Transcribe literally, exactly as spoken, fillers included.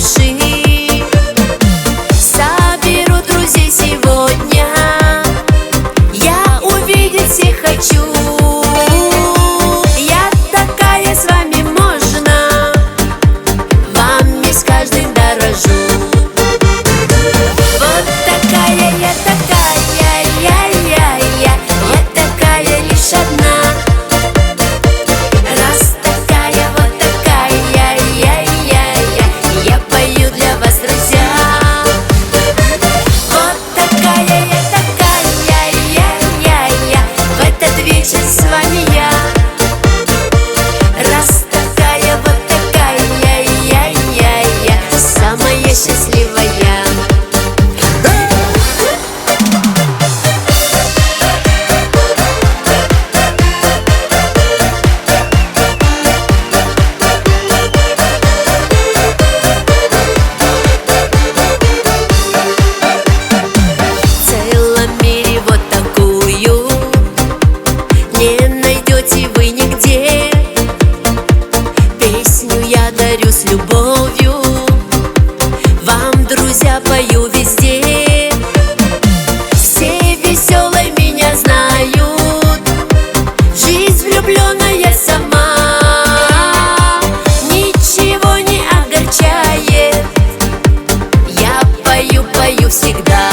души. Соберу друзей сегодня, я увидеть всех хочу. Я такая, с вами можно, вами с каждым дорожу. Вот такая я, такая я, я, я, я такая лишь одна. Раз такая, вот такая я, я, я, я, я пою для вас, друзья. Вот такая я, такая я, я, я, в этот вечер с вами я. Раз такая, вот такая я, я, я, я, самая счастливая. Вы нигде. Песню я дарю с любовью, вам, друзья, пою везде. Все веселые меня знают, жизнь влюбленная сама. Ничего не огорчает, я пою, пою всегда.